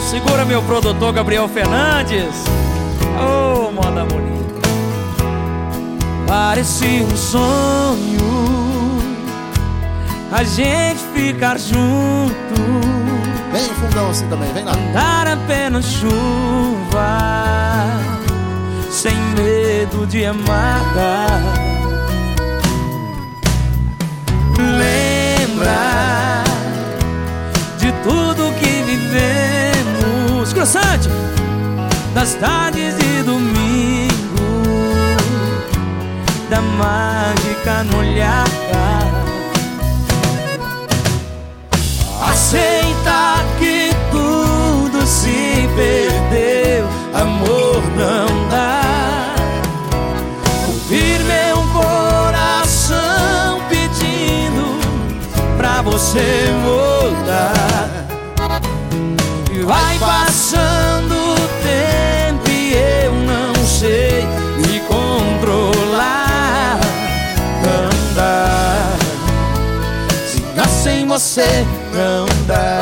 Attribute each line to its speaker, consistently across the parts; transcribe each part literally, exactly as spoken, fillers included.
Speaker 1: Segura, meu produtor Gabriel Fernandes. Oh, moda bonita. Parecia um sonho a gente ficar junto,
Speaker 2: Vem o fundão assim também, vem lá.
Speaker 1: andar apenas chuva, sem medo de amargar. Lembra de tudo que vivemos, crossante, das tardes de domingo, da mágica no olhar. Aceita que tudo se perdeu, amor não dá. Ouvir meu coração pedindo pra você voltar. E vai passando o tempo e eu não sei me controlar. Andar, ficar sem você não dá.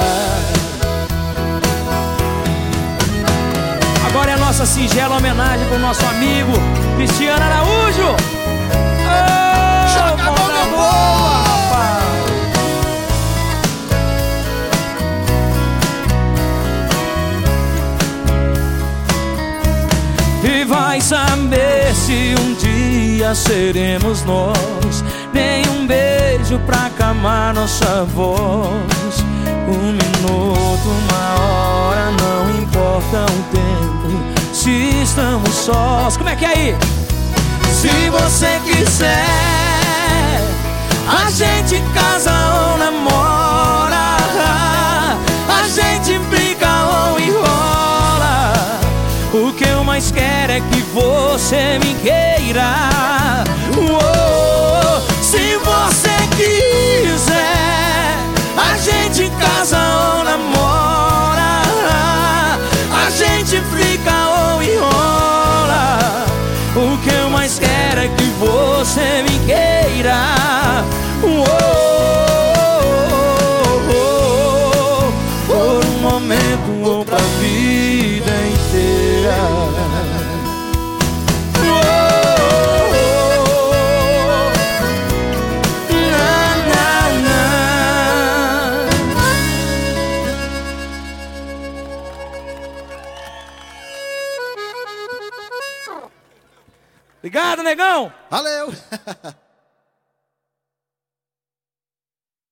Speaker 1: Agora é a nossa singela homenagem pro nosso amigo Cristiano Araújo. Oh,
Speaker 2: Joga a bola
Speaker 1: moda
Speaker 2: boa,
Speaker 1: rapaz. E vai saber se um dia seremos nós. Nem um beijo pra acalmar nossa voz. Um minuto, uma hora, não importa o tempo, se estamos sós. Como é que é aí? Se você quiser, a gente casa ou namora, a gente brinca ou enrola. O que eu mais quero é que você me queira. Uou, se você quiser, a gente casa ou namora, a gente fica ou enrola. O que eu mais quero é que você me queira. Uou, por um momento ou pra vida inteira. Obrigado, negão!
Speaker 2: Valeu!